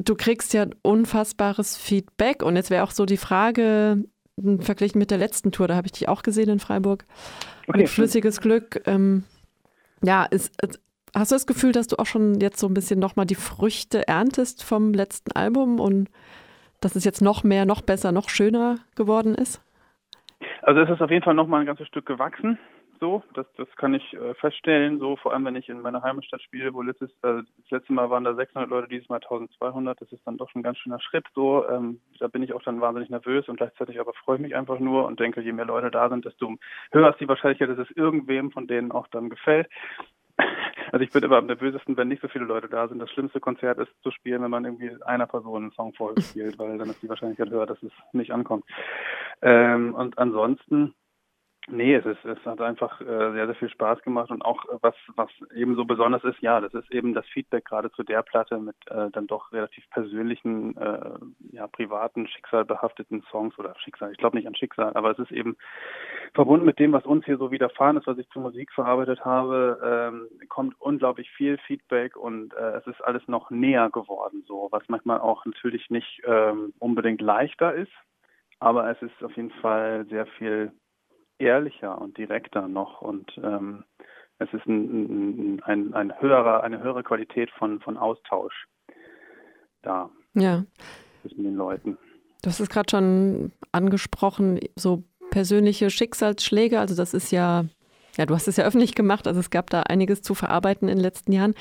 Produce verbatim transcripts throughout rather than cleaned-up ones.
du kriegst ja unfassbares Feedback und jetzt wäre auch so die Frage, verglichen mit der letzten Tour, da habe ich dich auch gesehen in Freiburg, okay, mit Flüssiges Glück. Ähm, ja, ist, hast du das Gefühl, dass du auch schon jetzt so ein bisschen nochmal die Früchte erntest vom letzten Album und dass es jetzt noch mehr, noch besser, noch schöner geworden ist? Also es ist auf jeden Fall nochmal ein ganzes Stück gewachsen. So, das, das kann ich äh, feststellen, so vor allem wenn ich in meiner Heimatstadt spiele, wo letztes, äh, das letzte Mal waren da sechshundert Leute, dieses Mal eintausendzweihundert, das ist dann doch schon ein ganz schöner Schritt, so, ähm, da bin ich auch dann wahnsinnig nervös und gleichzeitig aber freue ich mich einfach nur und denke, je mehr Leute da sind, desto höher ist die Wahrscheinlichkeit, dass es irgendwem von denen auch dann gefällt. Also ich bin immer am nervösesten, wenn nicht so viele Leute da sind. Das schlimmste Konzert ist zu spielen, wenn man irgendwie einer Person einen Song vorher spielt, weil dann ist die Wahrscheinlichkeit höher, dass es nicht ankommt. Ähm, und ansonsten Nee, es ist, es hat einfach äh, sehr, sehr viel Spaß gemacht und auch äh, was, was eben so besonders ist, ja, das ist eben das Feedback gerade zu der Platte mit äh, dann doch relativ persönlichen, äh, ja, privaten, schicksalbehafteten Songs oder Schicksal, ich glaube nicht an Schicksal, aber es ist eben verbunden mit dem, was uns hier so widerfahren ist, was ich zur Musik verarbeitet habe, ähm, kommt unglaublich viel Feedback und äh, es ist alles noch näher geworden, so, was manchmal auch natürlich nicht ähm, unbedingt leichter ist, aber es ist auf jeden Fall sehr viel ehrlicher und direkter noch und ähm, es ist ein, ein, ein höherer, eine höhere Qualität von, von Austausch da ja. zwischen den Leuten. Du hast es gerade schon angesprochen, so persönliche Schicksalsschläge, also das ist ja, ja, du hast es ja öffentlich gemacht, also es gab da einiges zu verarbeiten in den letzten Jahren.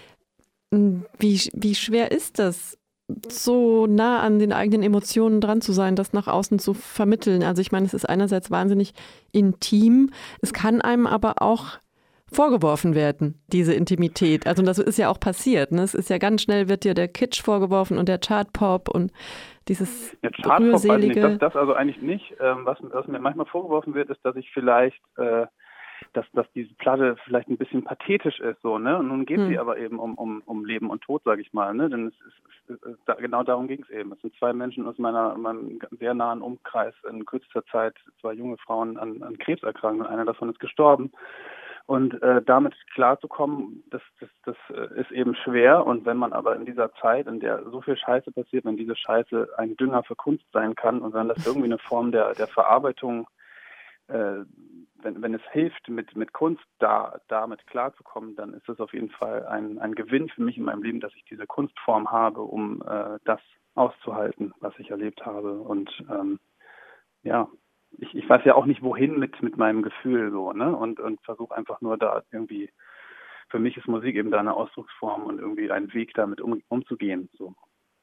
Wie, wie schwer ist das, so nah an den eigenen Emotionen dran zu sein, das nach außen zu vermitteln? Also ich meine, es ist einerseits wahnsinnig intim, es kann einem aber auch vorgeworfen werden, diese Intimität. Also das ist ja auch passiert. Ne? Es ist ja ganz schnell, wird dir der Kitsch vorgeworfen und der Chartpop und dieses ja, Chartpop, rührselige... Das, das also eigentlich nicht. Ähm, was, was mir manchmal vorgeworfen wird, ist, dass ich vielleicht... Äh, dass, dass diese Platte vielleicht ein bisschen pathetisch ist, so, ne? Und nun geht hm. sie aber eben um, um, um Leben und Tod, sage ich mal, ne? Denn es ist, es ist, da, genau darum ging es eben. Es sind zwei Menschen aus meiner, meinem sehr nahen Umkreis in kürzester Zeit, zwei junge Frauen an, an Krebs erkrankt und einer davon ist gestorben. Und äh, damit klarzukommen, das, das, das ist eben schwer. Und wenn man aber in dieser Zeit, in der so viel Scheiße passiert, wenn diese Scheiße ein Dünger für Kunst sein kann und wenn das irgendwie eine Form der, der Verarbeitung äh, Wenn, wenn es hilft, mit, mit Kunst da damit klarzukommen, dann ist das auf jeden Fall ein, ein Gewinn für mich in meinem Leben, dass ich diese Kunstform habe, um äh, das auszuhalten, was ich erlebt habe. Und ähm, ja, ich, ich weiß ja auch nicht, wohin mit, mit meinem Gefühl so, ne? Und, und versuche einfach nur da irgendwie, für mich ist Musik eben da eine Ausdrucksform und irgendwie ein Weg, damit um, umzugehen. So.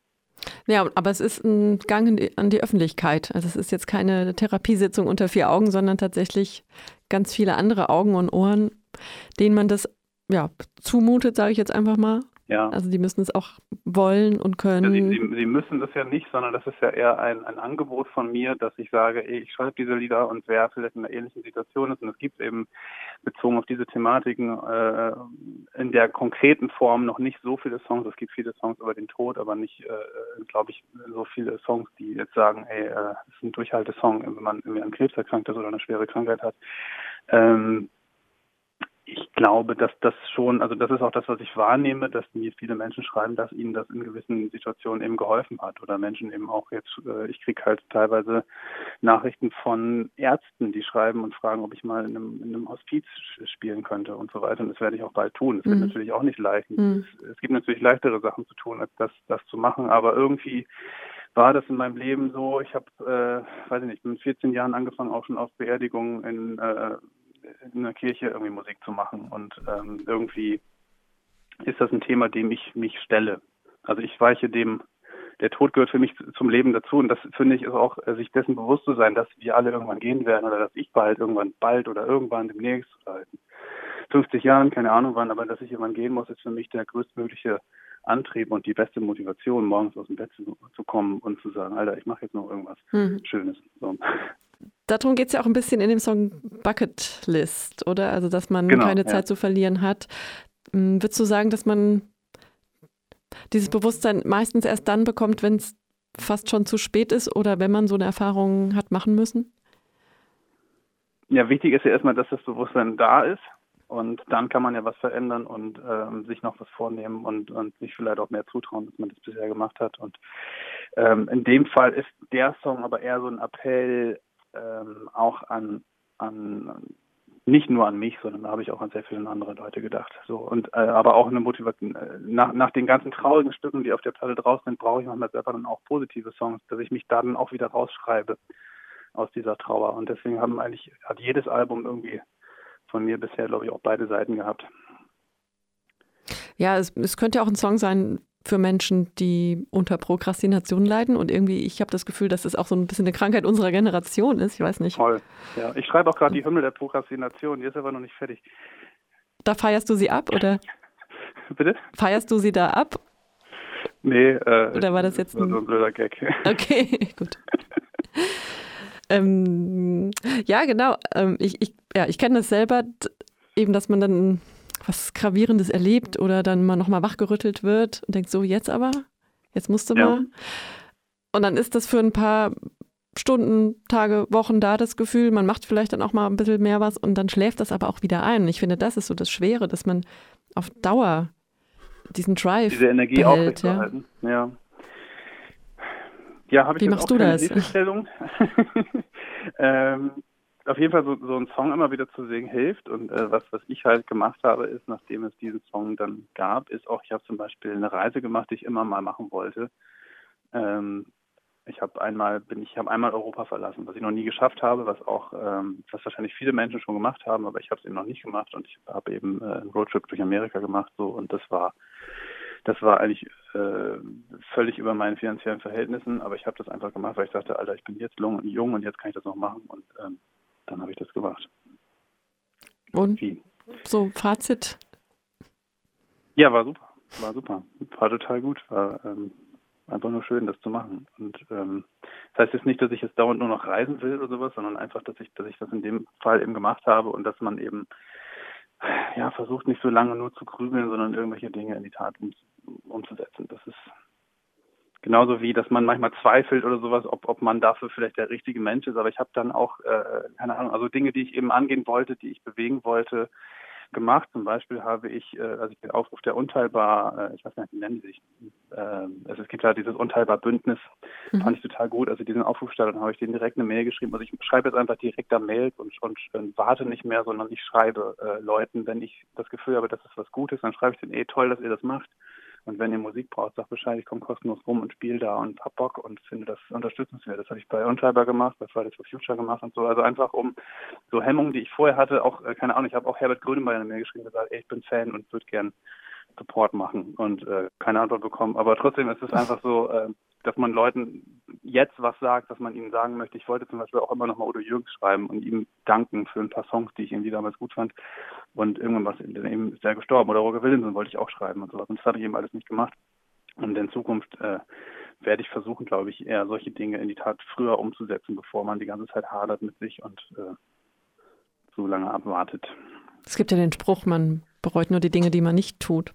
Ja, aber es ist ein Gang in die, an die Öffentlichkeit. Also es ist jetzt keine Therapiesitzung unter vier Augen, sondern tatsächlich ganz viele andere Augen und Ohren, denen man das ja zumutet, sage ich jetzt einfach mal. Ja. Also die müssen es auch wollen und können. Ja, sie, sie, sie müssen das ja nicht, sondern das ist ja eher ein, ein Angebot von mir, dass ich sage, ey, ich schreibe diese Lieder und wer vielleicht in einer ähnlichen Situation ist, und es gibt eben bezogen auf diese Thematiken äh, in der konkreten Form noch nicht so viele Songs. Es gibt viele Songs über den Tod, aber nicht, äh, glaube ich, so viele Songs, die jetzt sagen, ey, äh, es ist ein Durchhaltesong, wenn man irgendwie an Krebs erkrankt ist oder eine schwere Krankheit hat. Ähm, Ich glaube, dass das schon, also das ist auch das, was ich wahrnehme, dass mir viele Menschen schreiben, dass ihnen das in gewissen Situationen eben geholfen hat. Oder Menschen eben auch jetzt, äh, ich kriege halt teilweise Nachrichten von Ärzten, die schreiben und fragen, ob ich mal in einem, in einem Hospiz spielen könnte und so weiter. Und das werde ich auch bald tun. Das wird mhm. natürlich auch nicht leicht. Mhm. Es, es gibt natürlich leichtere Sachen zu tun, als das, das zu machen. Aber irgendwie war das in meinem Leben so. Ich habe, äh, weiß ich nicht, mit vierzehn Jahren angefangen, auch schon auf Beerdigungen in äh, in der Kirche irgendwie Musik zu machen und ähm, irgendwie ist das ein Thema, dem ich mich stelle. Also ich weiche dem, der Tod gehört für mich zum Leben dazu und das finde ich ist auch, äh, sich dessen bewusst zu sein, dass wir alle irgendwann gehen werden oder dass ich bald irgendwann bald oder irgendwann demnächst oder in fünfzig Jahren, keine Ahnung wann, aber dass ich irgendwann gehen muss, ist für mich der größtmögliche Antrieb und die beste Motivation, morgens aus dem Bett zu, zu kommen und zu sagen, Alter, ich mache jetzt noch irgendwas mhm. Schönes. So. Darum geht es ja auch ein bisschen in dem Song Bucket List, oder? Also, dass man genau, keine ja. Zeit zu verlieren hat. Würdest du sagen, dass man dieses Bewusstsein meistens erst dann bekommt, wenn es fast schon zu spät ist oder wenn man so eine Erfahrung hat machen müssen? Ja, wichtig ist ja erstmal, dass das Bewusstsein da ist. Und dann kann man ja was verändern und ähm, sich noch was vornehmen und, und sich vielleicht auch mehr zutrauen, als man das bisher gemacht hat. Und ähm, in dem Fall ist der Song aber eher so ein Appell ähm, auch an, an nicht nur an mich, sondern da habe ich auch an sehr viele andere Leute gedacht. So und äh, aber auch eine Motivation. Äh, nach, nach den ganzen traurigen Stücken, die auf der Platte draus sind, brauche ich manchmal selber dann auch positive Songs, dass ich mich da dann auch wieder rausschreibe aus dieser Trauer. Und deswegen haben eigentlich hat jedes Album irgendwie von mir bisher, glaube ich, auch beide Seiten gehabt. Ja, es, es könnte auch ein Song sein für Menschen, die unter Prokrastination leiden und irgendwie, ich habe das Gefühl, dass es auch so ein bisschen eine Krankheit unserer Generation ist, ich weiß nicht. Toll, ja. Ich schreibe auch gerade die Hymne der Prokrastination, die ist aber noch nicht fertig. Da feierst du sie ab, oder? Bitte? Feierst du sie da ab? Nee, äh, oder war das jetzt ein, so ein blöder Gag? Okay, gut. ähm, ja, genau. Ähm, ich, ich, ja, ich kenne das selber, eben, dass man dann was Gravierendes erlebt oder dann mal nochmal wachgerüttelt wird und denkt so, jetzt aber, jetzt musst du ja. mal. Und dann ist das für ein paar Stunden, Tage, Wochen da das Gefühl, man macht vielleicht dann auch mal ein bisschen mehr was und dann schläft das aber auch wieder ein. Und ich finde, das ist so das Schwere, dass man auf Dauer diesen Drive diese Energie aufrechterhalten. Ja, ja. ja habe ich Wie jetzt machst auch du keine das? Hilfestellung. ähm, auf jeden Fall so, so einen Song immer wieder zu singen hilft und äh, was, was ich halt gemacht habe, ist, nachdem es diesen Song dann gab, ist auch, ich habe zum Beispiel eine Reise gemacht, die ich immer mal machen wollte. Ähm, ich habe einmal, bin ich habe einmal Europa verlassen, was ich noch nie geschafft habe, was auch, ähm, was wahrscheinlich viele Menschen schon gemacht haben, aber ich habe es eben noch nicht gemacht und ich habe eben äh, einen Roadtrip durch Amerika gemacht, so und das war Das war eigentlich äh, völlig über meinen finanziellen Verhältnissen, aber ich habe das einfach gemacht, weil ich dachte, Alter, ich bin jetzt jung und jetzt kann ich das noch machen und ähm, dann habe ich das gemacht. Und Wie? So Fazit? Ja, war super, war super, war total gut, war ähm, einfach nur schön, das zu machen. Und ähm, das heißt jetzt nicht, dass ich jetzt dauernd nur noch reisen will oder sowas, sondern einfach, dass ich, dass ich das in dem Fall eben gemacht habe und dass man eben ja, versucht nicht so lange nur zu grübeln, sondern irgendwelche Dinge in die Tat um, umzusetzen. Das ist genauso wie, dass man manchmal zweifelt oder sowas, ob, ob man dafür vielleicht der richtige Mensch ist. Aber ich habe dann auch, äh, keine Ahnung, also Dinge, die ich eben angehen wollte, die ich bewegen wollte, gemacht. Zum Beispiel habe ich, äh, also den Aufruf der Unteilbar, äh, ich weiß gar nicht, wie nennen die sich, äh, also es gibt ja dieses Unteilbar-Bündnis, mhm. fand ich total gut. Also diesen Aufruf stand, dann habe ich denen direkt eine Mail geschrieben. Also ich schreibe jetzt einfach direkt da Mails und, und, und warte nicht mehr, sondern ich schreibe äh, Leuten, wenn ich das Gefühl habe, das ist was Gutes, dann schreibe ich denen, eh toll, dass ihr das macht. Und wenn ihr Musik braucht, sagt Bescheid, ich komme kostenlos rum und spiele da und hab Bock und finde das unterstützenswert. Das habe ich bei Unteilbar gemacht, bei Fridays for Future gemacht und so. Also einfach um so Hemmungen, die ich vorher hatte, auch, äh, keine Ahnung, ich habe auch Herbert Grönemeyer in mir geschrieben und gesagt, ey, ich bin Fan und würde gern Support machen und äh, keine Antwort bekommen. Aber trotzdem ist es einfach so, äh, dass man Leuten jetzt was sagt, was man ihnen sagen möchte. Ich wollte zum Beispiel auch immer noch mal Udo Jürgens schreiben und ihm danken für ein paar Songs, die ich irgendwie damals gut fand. Und irgendwann was, eben ist er gestorben. Oder Roger Williamson wollte ich auch schreiben und sowas. Und das hatte ich eben alles nicht gemacht. Und in Zukunft äh, werde ich versuchen, glaube ich, eher solche Dinge in die Tat früher umzusetzen, bevor man die ganze Zeit hadert mit sich und äh, so lange abwartet. Es gibt ja den Spruch, man bereut nur die Dinge, die man nicht tut.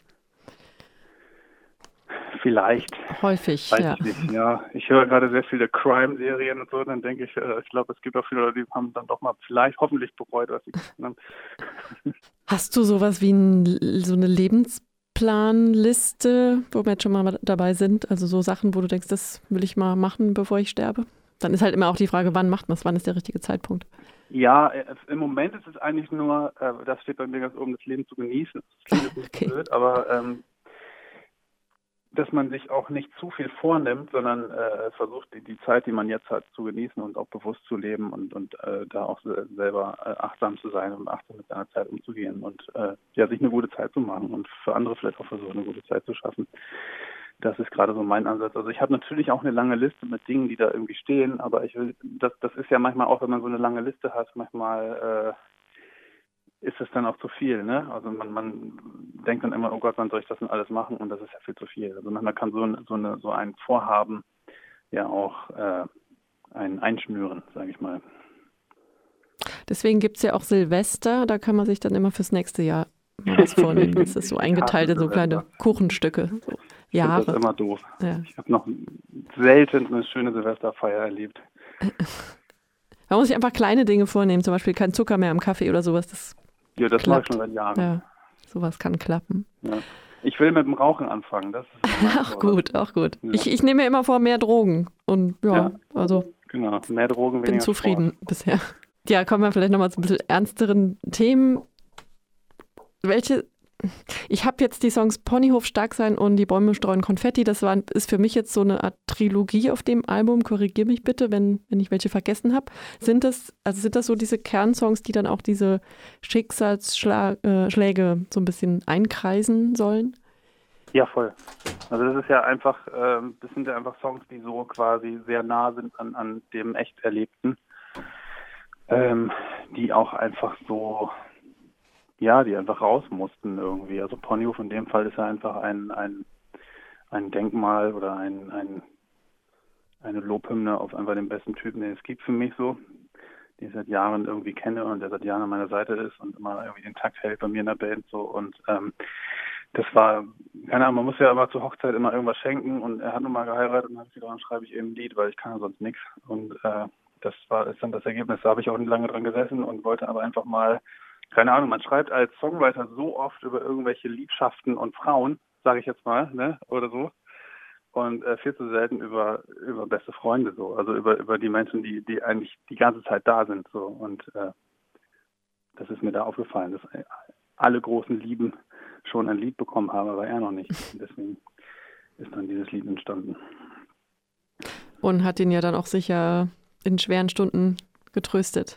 Vielleicht. Häufig, Weiß ja. Ich nicht. Ja, ich höre gerade sehr viele Crime-Serien und so, dann denke ich, ich glaube, es gibt auch viele Leute, die haben dann doch mal vielleicht hoffentlich bereut, was sie getan haben. Hast du sowas wie ein, so eine Lebensplanliste, wo wir jetzt schon mal dabei sind? Also so Sachen, wo du denkst, das will ich mal machen, bevor ich sterbe? Dann ist halt immer auch die Frage, wann macht man es, wann ist der richtige Zeitpunkt? Ja, im Moment ist es eigentlich nur, das steht bei mir ganz oben, das Leben zu genießen. Das klingt jetzt nicht okay. blöd, aber ähm, dass man sich auch nicht zu viel vornimmt, sondern äh, versucht, die, die Zeit, die man jetzt hat, zu genießen und auch bewusst zu leben und, und äh, da auch selber äh, achtsam zu sein und achtsam mit seiner Zeit umzugehen und äh, ja, sich eine gute Zeit zu machen und für andere vielleicht auch versuchen, eine gute Zeit zu schaffen. Das ist gerade so mein Ansatz. Also ich habe natürlich auch eine lange Liste mit Dingen, die da irgendwie stehen, aber ich will, das, das ist ja manchmal auch, wenn man so eine lange Liste hat, manchmal äh, ist es dann auch zu viel, ne? Also man, man denkt dann immer, oh Gott, wann soll ich das denn alles machen? Und das ist ja viel zu viel. Also manchmal kann so, ein, so, eine, so ein Vorhaben ja auch äh, ein Einschnüren, sage ich mal. Deswegen gibt es ja auch Silvester, da kann man sich dann immer fürs nächste Jahr mal was vornehmen. Das ist so eingeteilt in so kleine Kuchenstücke. So Jahre. Das ist immer doof. Ja. Ich habe noch selten eine schöne Silvesterfeier erlebt. Man muss sich einfach kleine Dinge vornehmen, zum Beispiel kein Zucker mehr am Kaffee oder sowas. Das Ja, das mache ich klappt. schon seit Jahren. Ja, sowas kann klappen. Ja. Ich will mit dem Rauchen anfangen, das ist mein Auch gut, auch gut. Ja. Ich, ich nehme mir immer vor, mehr Drogen. Und ja, Ja. also Genau, mehr Drogen, bin weniger zufrieden Sport. bisher. Ja, kommen wir vielleicht nochmal zu ein bisschen ernsteren Themen. Welche, ich habe jetzt die Songs Ponyhof, Stark sein und Die Bäume streuen Konfetti. Das war, ist für mich jetzt so eine Art Trilogie auf dem Album. Korrigiere mich bitte, wenn, wenn ich welche vergessen habe. Sind das, also sind das so diese Kernsongs, die dann auch diese Schicksalsschläge so ein bisschen einkreisen sollen? Ja, voll. Also das ist ja einfach, ähm, das sind ja einfach Songs, die so quasi sehr nah sind an, an dem echt Erlebten, ähm, die auch einfach so, ja, die einfach raus mussten irgendwie. Also Ponyhof in dem Fall ist ja einfach ein, ein, ein Denkmal oder ein, ein, eine Lobhymne auf einfach den besten Typen, den es gibt für mich so, den ich seit Jahren irgendwie kenne und der seit Jahren an meiner Seite ist und immer irgendwie den Takt hält bei mir in der Band so und ähm, das war, keine Ahnung, man muss ja immer zur Hochzeit immer irgendwas schenken und er hat nun mal geheiratet und dann habe ich gedacht, dann schreibe ich eben ein Lied, weil ich kann ja sonst nichts. Und äh, das war ist dann das Ergebnis. Da habe ich auch nicht lange dran gesessen und wollte aber einfach mal, keine Ahnung, man schreibt als Songwriter so oft über irgendwelche Liebschaften und Frauen, sage ich jetzt mal, ne, oder so. Und äh, viel zu selten über über beste Freunde so, also über über die Menschen, die die eigentlich die ganze Zeit da sind so. Und äh, das ist mir da aufgefallen, dass alle großen Lieben schon ein Lied bekommen haben, aber er noch nicht. Deswegen ist dann dieses Lied entstanden. Und hat ihn ja dann auch sicher in schweren Stunden getröstet.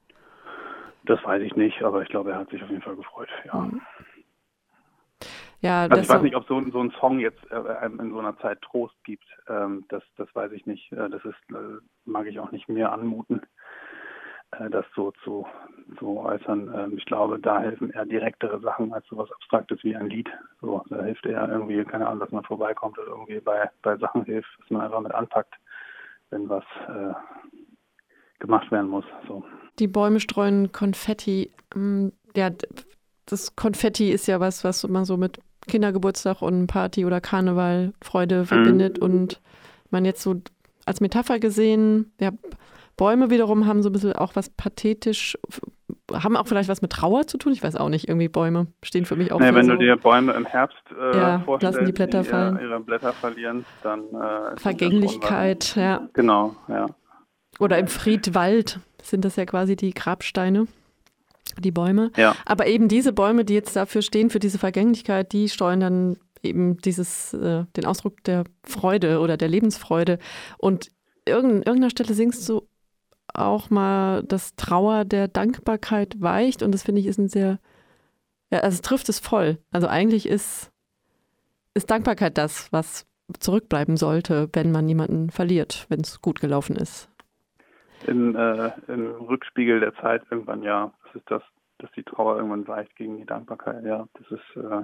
Das weiß ich nicht, aber ich glaube, er hat sich auf jeden Fall gefreut, ja. Mhm. Ja, also ich weiß so nicht, ob so, so ein Song jetzt äh, einem in so einer Zeit Trost gibt. Ähm, das, das weiß ich nicht. Äh, das ist, äh, mag ich auch nicht mehr anmuten, äh, das so zu, zu äußern. Ähm, ich glaube, da helfen eher direktere Sachen als sowas Abstraktes wie ein Lied. So, da hilft eher irgendwie, keine Ahnung, dass man vorbeikommt oder irgendwie bei, bei Sachen hilft, dass man einfach mit anpackt, wenn was äh, gemacht werden muss. So. Die Bäume streuen Konfetti. Ja, das Konfetti ist ja was, was man so mit Kindergeburtstag und Party oder Karneval Freude verbindet. Mhm. Und man jetzt so als Metapher gesehen, ja, Bäume wiederum haben so ein bisschen auch was pathetisch, haben auch vielleicht was mit Trauer zu tun. Ich weiß auch nicht, irgendwie Bäume stehen für mich auch nee, für wenn so, du dir Bäume im Herbst äh, ja, vorstellst, lassen die Blätter die fallen. ihre Blätter verlieren, dann äh, ist Vergänglichkeit, ja. Genau, ja. Oder im Friedwald sind das ja quasi die Grabsteine, die Bäume. Ja. Aber eben diese Bäume, die jetzt dafür stehen, für diese Vergänglichkeit, die steuern dann eben dieses, äh, den Ausdruck der Freude oder der Lebensfreude. Und irgend, irgendeiner Stelle singst du auch mal, dass Trauer der Dankbarkeit weicht. Und das finde ich ist ein sehr, ja, also es trifft es voll. Also eigentlich ist, ist Dankbarkeit das, was zurückbleiben sollte, wenn man jemanden verliert, wenn es gut gelaufen ist. In, äh, im Rückspiegel der Zeit irgendwann, ja. Das ist das, dass die Trauer irgendwann weicht gegen die Dankbarkeit, ja. Das ist, äh,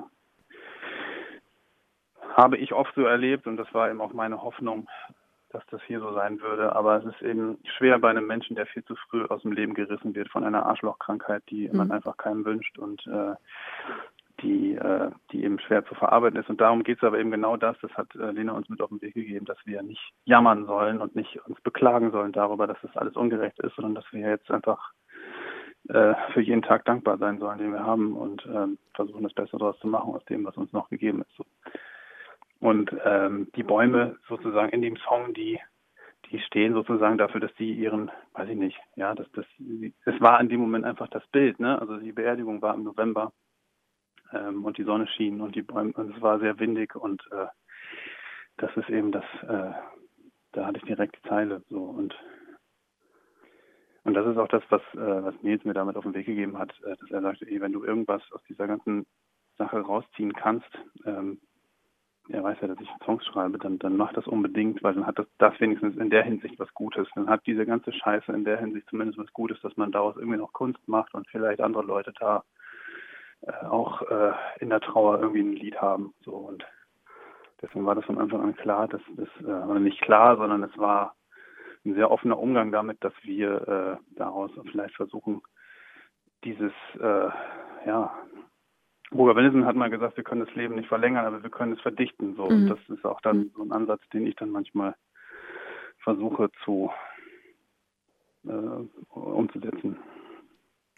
habe ich oft so erlebt und das war eben auch meine Hoffnung, dass das hier so sein würde. Aber es ist eben schwer bei einem Menschen, der viel zu früh aus dem Leben gerissen wird von einer Arschlochkrankheit, die mhm. man einfach keinem wünscht und äh, die, äh, die eben schwer zu verarbeiten ist. Und darum geht es aber eben genau das, das hat äh, Lena uns mit auf den Weg gegeben, dass wir nicht jammern sollen und nicht uns beklagen sollen darüber, dass das alles ungerecht ist, sondern dass wir jetzt einfach äh, für jeden Tag dankbar sein sollen, den wir haben und ähm, versuchen, das Beste daraus zu machen aus dem, was uns noch gegeben ist. So. Und ähm, die Bäume sozusagen in dem Song, die die stehen sozusagen dafür, dass sie ihren, weiß ich nicht, ja, dass das, es war in dem Moment einfach das Bild, ne? Also die Beerdigung war im November. Und die Sonne schien und die Bäume, und es war sehr windig und äh, das ist eben das, äh, da hatte ich direkt die Zeile so und und das ist auch das, was äh, was Nils mir damit auf den Weg gegeben hat, äh, dass er sagte, ey, wenn du irgendwas aus dieser ganzen Sache rausziehen kannst, ähm, er weiß ja, dass ich Songs schreibe, dann dann mach das unbedingt, weil dann hat das, das wenigstens in der Hinsicht was Gutes. Dann hat diese ganze Scheiße in der Hinsicht zumindest was Gutes, dass man daraus irgendwie noch Kunst macht und vielleicht andere Leute da auch äh, in der Trauer irgendwie ein Lied haben. So und deswegen war das von Anfang an klar, dass das äh, oder nicht klar, sondern es war ein sehr offener Umgang damit, dass wir äh, daraus vielleicht versuchen, dieses äh, ja, Roger Willemsen hat mal gesagt, wir können das Leben nicht verlängern, aber wir können es verdichten. So. Mhm. Und das ist auch dann so ein Ansatz, den ich dann manchmal versuche zu äh, umzusetzen.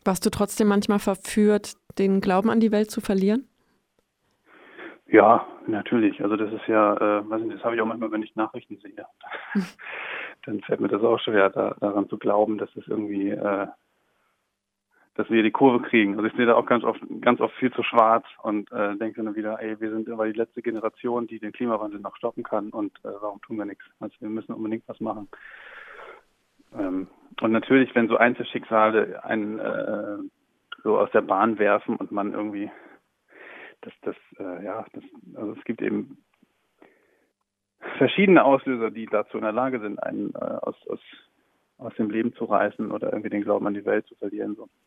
Warst du trotzdem manchmal verführt, den Glauben an die Welt zu verlieren? Ja, natürlich. Also das ist ja, äh, weiß nicht, das habe ich auch manchmal, wenn ich Nachrichten sehe. Dann fällt mir das auch schwer, da, daran zu glauben, dass es irgendwie, äh, dass wir die Kurve kriegen. Also ich sehe da auch ganz oft, ganz oft viel zu schwarz und äh, denke dann wieder, ey, wir sind aber die letzte Generation, die den Klimawandel noch stoppen kann und äh, warum tun wir nichts? Also wir müssen unbedingt was machen. Ähm, und natürlich, wenn so Einzelschicksale einen äh, so aus der Bahn werfen und man irgendwie, das, das, äh, ja, das, also es gibt eben verschiedene Auslöser, die dazu in der Lage sind, einen äh, aus, aus, aus dem Leben zu reißen oder irgendwie den Glauben an die Welt zu verlieren. So.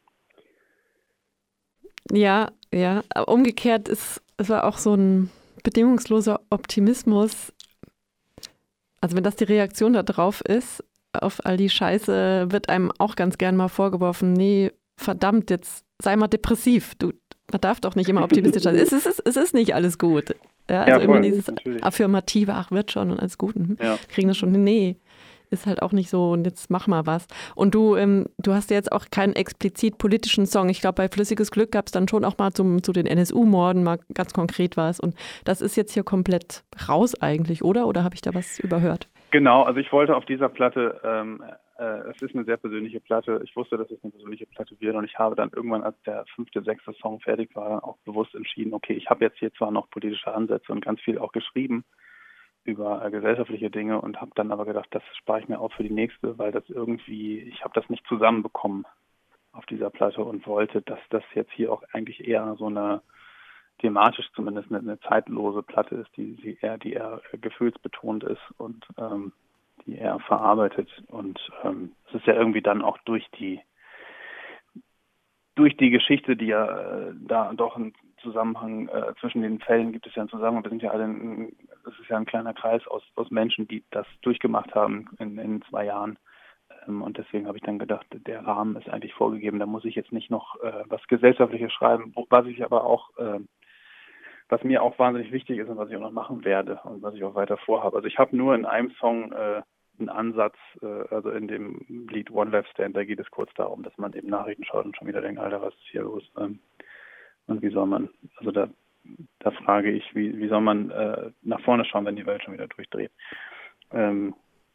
Ja, ja. Aber umgekehrt ist es war auch so ein bedingungsloser Optimismus. Also wenn das die Reaktion da drauf ist, auf all die Scheiße, wird einem auch ganz gern mal vorgeworfen, nee, verdammt, jetzt sei mal depressiv. Du, man darf doch nicht immer optimistisch sein. Es ist, es ist nicht alles gut. Ja, also Ja, immer voll, dieses natürlich. affirmative, ach, wird schon und alles gut. Mhm. Ja. Kriegen das schon hin. Nee, ist halt auch nicht so und jetzt mach mal was. Und du, ähm, du hast ja jetzt auch keinen explizit politischen Song. Ich glaube, bei Flüssiges Glück gab es dann schon auch mal zum, zu den N S U-Morden mal ganz konkret was. Und das ist jetzt hier komplett raus eigentlich, oder? Oder habe ich da was überhört? Genau, also ich wollte auf dieser Platte, ähm, äh, es ist eine sehr persönliche Platte, ich wusste, dass es eine persönliche Platte wird und ich habe dann irgendwann, als der fünfte, sechste Song fertig war, auch bewusst entschieden, okay, ich habe jetzt hier zwar noch politische Ansätze und ganz viel auch geschrieben über äh, gesellschaftliche Dinge und habe dann aber gedacht, das spare ich mir auf für die nächste, weil das irgendwie, ich habe das nicht zusammenbekommen auf dieser Platte und wollte, dass das jetzt hier auch eigentlich eher so eine thematisch zumindest eine, eine zeitlose Platte ist, die, die eher, die eher gefühlsbetont ist und ähm, die eher verarbeitet. Und ähm, es ist ja irgendwie dann auch durch die durch die Geschichte, die ja äh, da doch einen Zusammenhang äh, zwischen den Fällen gibt es ja einen Zusammenhang. Wir sind ja alle, ein, das ist ja ein kleiner Kreis aus, aus Menschen, die das durchgemacht haben in, in zwei Jahren. Ähm, und deswegen habe ich dann gedacht, der Rahmen ist eigentlich vorgegeben. Da muss ich jetzt nicht noch äh, was Gesellschaftliches schreiben, was ich aber auch äh, was mir auch wahnsinnig wichtig ist und was ich auch noch machen werde und was ich auch weiter vorhabe. Also ich habe nur in einem Song äh, einen Ansatz, äh, also in dem Lied One Life Stand, da geht es kurz darum, dass man eben Nachrichten schaut und schon wieder denkt, Alter, was ist hier los? Ähm, und wie soll man, also da, da frage ich, wie, wie soll man äh, nach vorne schauen, wenn die Welt schon wieder durchdreht? Ähm,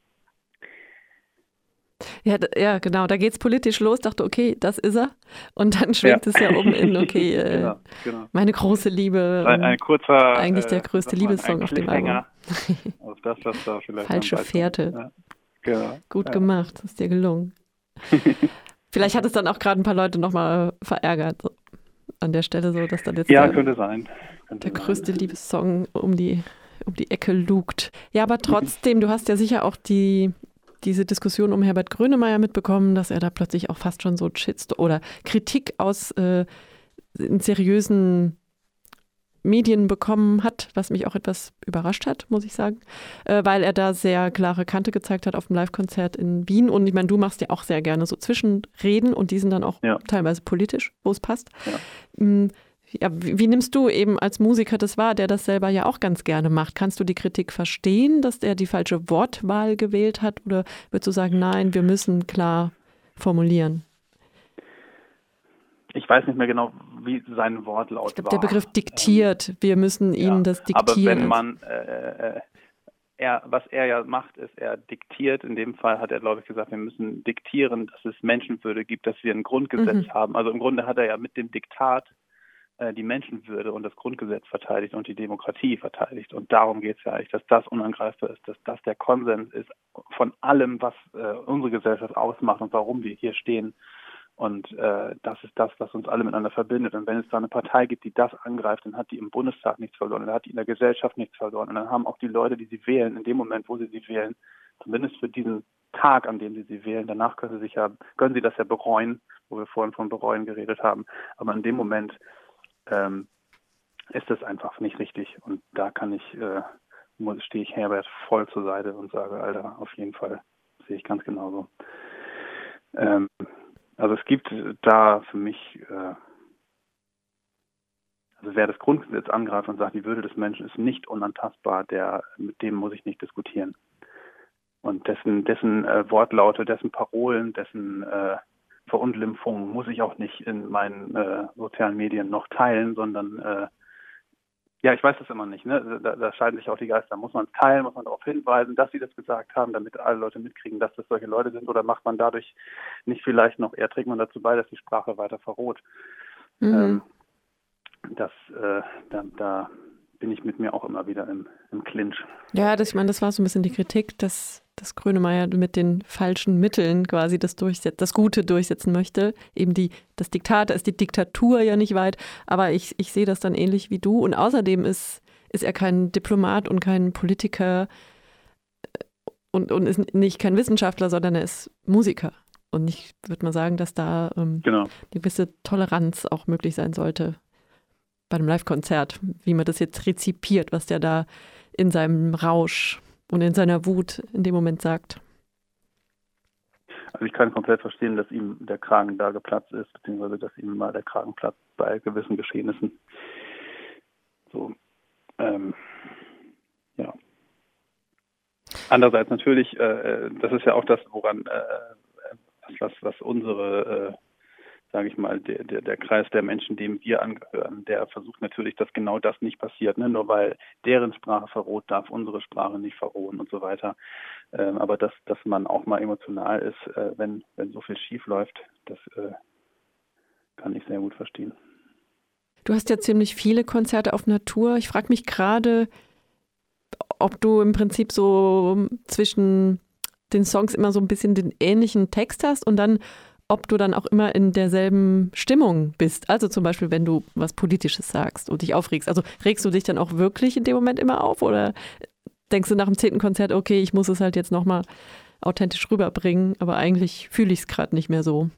Ja, ja, genau. Da geht's politisch los. Dachte, okay, das ist er. Und dann schwingt ja. es ja um in, okay, äh, genau, genau. meine große Liebe. Ein, ein kurzer, eigentlich der größte äh, Liebessong auf dem Album. Auf das, was da vielleicht Falsche Fährte. Ja. Genau. Gut ja. gemacht, ist dir gelungen. Vielleicht hat es dann auch gerade ein paar Leute nochmal verärgert. So, an der Stelle so, dass dann jetzt ja, der, könnte sein. Könnte der sein. größte Liebessong um die, um die Ecke lugt. Ja, aber trotzdem, du hast ja sicher auch die diese Diskussion um Herbert Grönemeyer mitbekommen, dass er da plötzlich auch fast schon so Shitstorm oder Kritik aus äh, in seriösen Medien bekommen hat, was mich auch etwas überrascht hat, muss ich sagen, äh, weil er da sehr klare Kante gezeigt hat auf dem Live-Konzert in Wien. Und ich meine, du machst ja auch sehr gerne so Zwischenreden und die sind dann auch ja. teilweise politisch, wo es passt. Ja. Ja, wie, wie nimmst du eben als Musiker das wahr, der das selber ja auch ganz gerne macht? Kannst du die Kritik verstehen, dass er die falsche Wortwahl gewählt hat? Oder würdest du sagen, nein, wir müssen klar formulieren? Ich weiß nicht mehr genau, wie sein Wortlaut ich glaub, war. Der Begriff diktiert, ähm, wir müssen ihnen ja, das diktieren. Aber wenn man, äh, er, was er ja macht, ist, er diktiert. In dem Fall hat er, glaube ich, gesagt, wir müssen diktieren, dass es Menschenwürde gibt, dass wir ein Grundgesetz mhm. haben. Also im Grunde hat er ja mit dem Diktat die Menschenwürde und das Grundgesetz verteidigt und die Demokratie verteidigt. Und darum geht es ja eigentlich, dass das unangreifbar ist, dass das der Konsens ist von allem, was äh, unsere Gesellschaft ausmacht und warum wir hier stehen. Und äh, das ist das, was uns alle miteinander verbindet. Und wenn es da eine Partei gibt, die das angreift, dann hat die im Bundestag nichts verloren, dann hat die in der Gesellschaft nichts verloren. Und dann haben auch die Leute, die sie wählen, in dem Moment, wo sie sie wählen, zumindest für diesen Tag, an dem sie sie wählen, danach können sie sich ja, können sie das ja bereuen, wo wir vorhin von bereuen geredet haben. Aber in dem Moment Ähm, ist das einfach nicht richtig. Und da kann ich, äh, stehe ich Herbert voll zur Seite und sage, Alter, auf jeden Fall, sehe ich ganz genauso. Ähm, also es gibt da für mich, äh, also wer das Grundgesetz angreift und sagt, die Würde des Menschen ist nicht unantastbar, der, mit dem muss ich nicht diskutieren. Und dessen, dessen äh, Wortlaute, dessen Parolen, dessen äh, Verunglimpfung muss ich auch nicht in meinen äh, sozialen Medien noch teilen, sondern äh, ja, ich weiß das immer nicht. Ne? Da, da scheiden sich auch die Geister. Muss man es teilen, muss man darauf hinweisen, dass sie das gesagt haben, damit alle Leute mitkriegen, dass das solche Leute sind? Oder macht man dadurch nicht vielleicht noch eher, trägt man dazu bei, dass die Sprache weiter verroht? Mhm. Ähm, das, äh, da, da bin ich mit mir auch immer wieder im, im Clinch. Ja, das, ich meine, das war so ein bisschen die Kritik, dass, dass Grönemeyer mit den falschen Mitteln quasi das durchsetzt, das Gute durchsetzen möchte. Eben die, das Diktat, da ist die Diktatur ja nicht weit, aber ich, ich sehe das dann ähnlich wie du. Und außerdem ist, ist er kein Diplomat und kein Politiker und, und ist nicht kein Wissenschaftler, sondern er ist Musiker. Und ich würde mal sagen, dass da ähm, genau. eine gewisse Toleranz auch möglich sein sollte bei einem Live-Konzert, wie man das jetzt rezipiert, was der da in seinem Rausch und in seiner Wut in dem Moment sagt. Also ich kann komplett verstehen, dass ihm der Kragen da geplatzt ist, beziehungsweise dass ihm mal der Kragen platzt bei gewissen Geschehnissen. So, ähm, ja. Andererseits natürlich, äh, das ist ja auch das, woran äh, was, was unsere äh, sage ich mal, der, der, der Kreis der Menschen, dem wir angehören, der versucht natürlich, dass genau das nicht passiert. Ne? Nur weil deren Sprache verroht, darf unsere Sprache nicht verrohen und so weiter. Ähm, aber dass, dass man auch mal emotional ist, äh, wenn, wenn so viel schief läuft, das äh, kann ich sehr gut verstehen. Du hast ja ziemlich viele Konzerte auf Natur. Ich frage mich gerade, ob du im Prinzip so zwischen den Songs immer so ein bisschen den ähnlichen Text hast und dann ob du dann auch immer in derselben Stimmung bist. Also zum Beispiel, wenn du was Politisches sagst und dich aufregst. Also regst du dich dann auch wirklich in dem Moment immer auf oder denkst du nach dem zehnten Konzert, okay, ich muss es halt jetzt nochmal authentisch rüberbringen, aber eigentlich fühle ich es gerade nicht mehr so?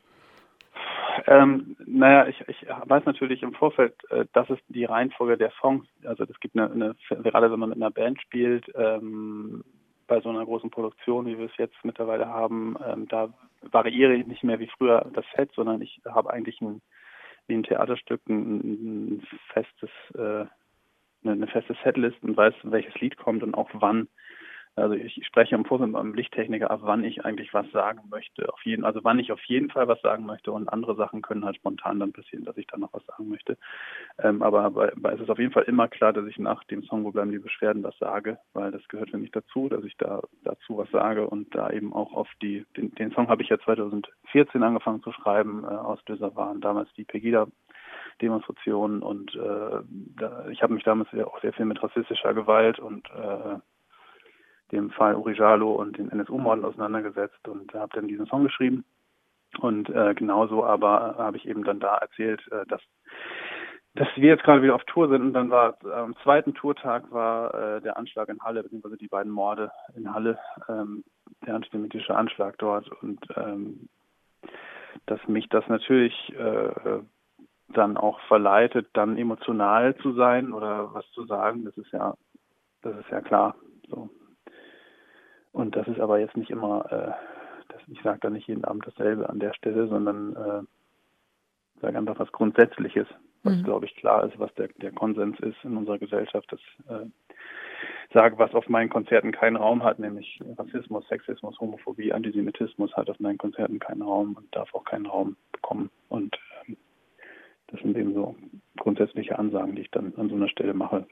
Ähm, naja, ich, ich weiß natürlich im Vorfeld, äh, das ist die Reihenfolge der Songs. Also es gibt eine, eine gerade wenn man mit einer Band spielt, ähm, bei so einer großen Produktion, wie wir es jetzt mittlerweile haben, ähm, da variiere ich nicht mehr wie früher das Set, sondern ich habe eigentlich ein, wie ein Theaterstück ein, ein festes, äh, eine, eine feste Setlist und weiß, welches Lied kommt und auch wann. Also ich spreche im Vorfeld mit meinem Lichttechniker ab, wann ich eigentlich was sagen möchte. Auf jeden, also wann ich auf jeden Fall was sagen möchte und andere Sachen können halt spontan dann passieren, dass ich dann noch was sagen möchte. Ähm, aber, aber es ist auf jeden Fall immer klar, dass ich nach dem Song Wo bleiben die Beschwerden was sage, weil das gehört für mich dazu, dass ich da dazu was sage und da eben auch auf die, den, den Song habe ich ja zweitausendvierzehn angefangen zu schreiben. Äh, Auslöser waren damals die Pegida-Demonstrationen und äh, da, ich habe mich damals ja auch sehr viel mit rassistischer Gewalt und äh, dem Fall Uri Jallo und den N S U-Morden auseinandergesetzt und habe dann diesen Song geschrieben. Und äh, genauso aber habe ich eben dann da erzählt, äh, dass, dass wir jetzt gerade wieder auf Tour sind. Und dann war äh, am zweiten Tourtag war äh, der Anschlag in Halle, beziehungsweise die beiden Morde in Halle, ähm, der antisemitische Anschlag dort. Und ähm, dass mich das natürlich äh, dann auch verleitet, dann emotional zu sein oder was zu sagen, das ist ja, das ist ja klar. So. Und das ist aber jetzt nicht immer, äh, das, ich sage da nicht jeden Abend dasselbe an der Stelle, sondern äh, sage einfach was Grundsätzliches, was mhm. glaube ich klar ist, was der, der Konsens ist in unserer Gesellschaft, das äh, sage, was auf meinen Konzerten keinen Raum hat, nämlich Rassismus, Sexismus, Homophobie, Antisemitismus hat auf meinen Konzerten keinen Raum und darf auch keinen Raum bekommen. Und ähm, das sind eben so grundsätzliche Ansagen, die ich dann an so einer Stelle mache.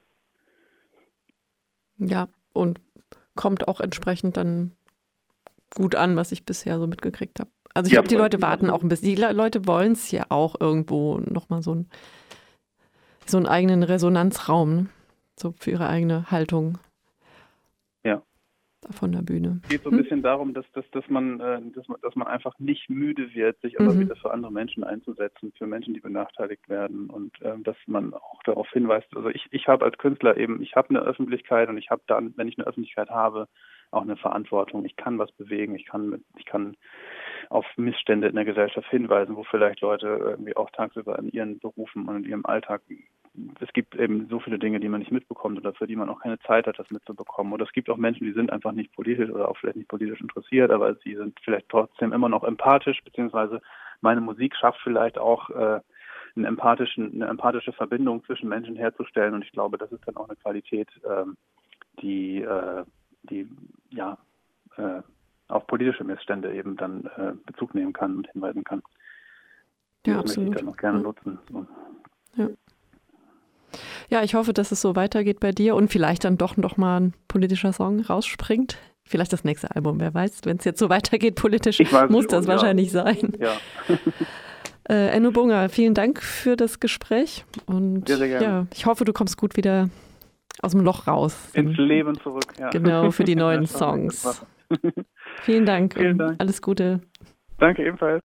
Ja, und kommt auch entsprechend dann gut an, was ich bisher so mitgekriegt habe. Also ich ja, glaube, die Leute warten auch ein bisschen. Die Leute wollen es ja auch irgendwo nochmal so, ein, so einen eigenen Resonanzraum, ne? So für ihre eigene Haltung. Ja. Von der Bühne. Es geht so ein hm? bisschen darum, dass, dass, dass, man, dass, man, dass man einfach nicht müde wird, sich immer mhm. wieder für andere Menschen einzusetzen, für Menschen, die benachteiligt werden und äh, dass man auch darauf hinweist. Also ich, ich habe als Künstler eben, ich habe eine Öffentlichkeit und ich habe dann, wenn ich eine Öffentlichkeit habe, auch eine Verantwortung. Ich kann was bewegen, ich kann, mit, ich kann auf Missstände in der Gesellschaft hinweisen, wo vielleicht Leute irgendwie auch tagsüber in ihren Berufen und in ihrem Alltag, es gibt eben so viele Dinge, die man nicht mitbekommt oder für die man auch keine Zeit hat, das mitzubekommen. Oder es gibt auch Menschen, die sind einfach nicht politisch oder auch vielleicht nicht politisch interessiert, aber sie sind vielleicht trotzdem immer noch empathisch, beziehungsweise meine Musik schafft vielleicht auch äh, einen empathischen, eine empathische Verbindung zwischen Menschen herzustellen. Und ich glaube, das ist dann auch eine Qualität, ähm, die, äh, die ja äh, auf politischer politische Missstände eben dann äh, Bezug nehmen kann und hinweisen kann. Ja, das absolut. möchte ich dann auch gerne ja. nutzen. So. Ja. ja, ich hoffe, dass es so weitergeht bei dir und vielleicht dann doch noch mal ein politischer Song rausspringt. Vielleicht das nächste Album, wer weiß. Wenn es jetzt so weitergeht politisch, muss das schon, wahrscheinlich ja. sein. Ja. äh, Enno Bunger, vielen Dank für das Gespräch und sehr, sehr gerne. Ja, ich hoffe, du kommst gut wieder aus dem Loch raus. Ins Leben zurück, ja. Genau, für die neuen Songs. Vielen Dank Vielen und Dank. alles Gute. Danke ebenfalls.